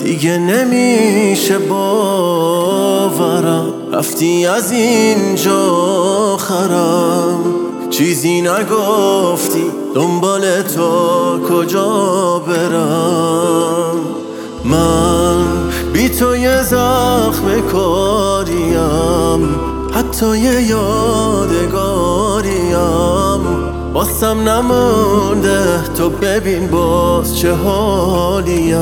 دیگه نمیشه باورم رفتی از اینجا آخرم. چیزی نگفتی دنبال تو کجا برم. من بی تو یه زخم کاریم، حتی یه یادگاریم. واسم نمونده تو ببین باز چه حالیم.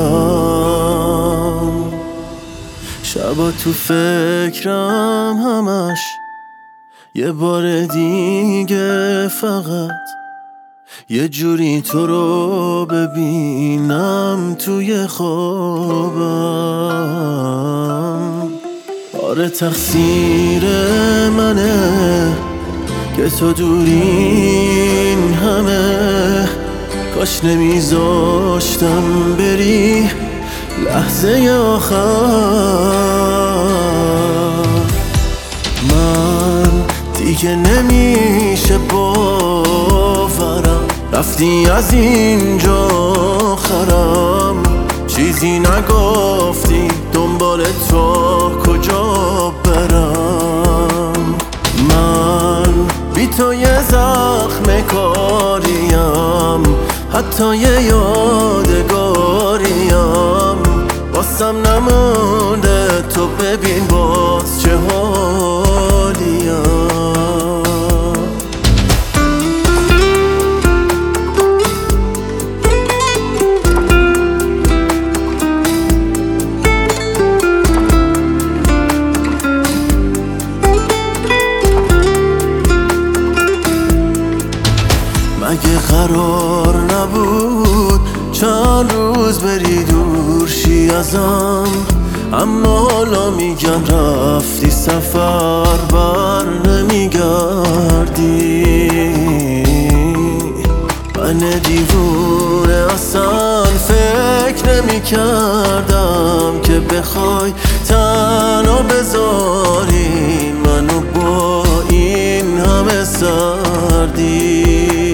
شبا تو فکرم همش یه بار دیگه فقط یه جوری تو رو ببینم توی خوابم. آره تقصیر منه که تو دورین همه، کاش نمیذاشتم بری لحظه آخر. من دیگه نمیشه باورم رفتی از اینجا آخرم. چیزی نگفتی دنبال تو کجا برم. من بی تو یه زخم کاریم، حتی یه یادگاریم. واسم نمونده تو ببین باز چه حالیم. مگه قرار نبود چند روز بری دور شی ازم؟ اما حالا میگن رفتی سفر بر نمیگردی. من دیوونه اصلا فکر نمیکردم که بخوای تنها بذاری منو با این همه سردی.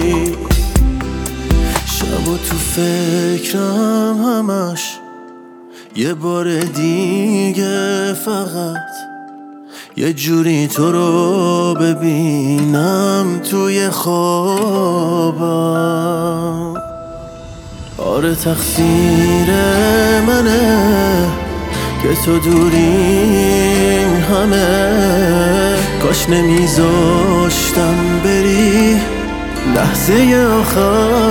شبا تو فکرم همش یه بار دیگه فقط یه جوری تو رو ببینم توی خوابم. آره تقصیر منه که تو دورین همه، کاش نمیذاشتم بری لحظه آخر.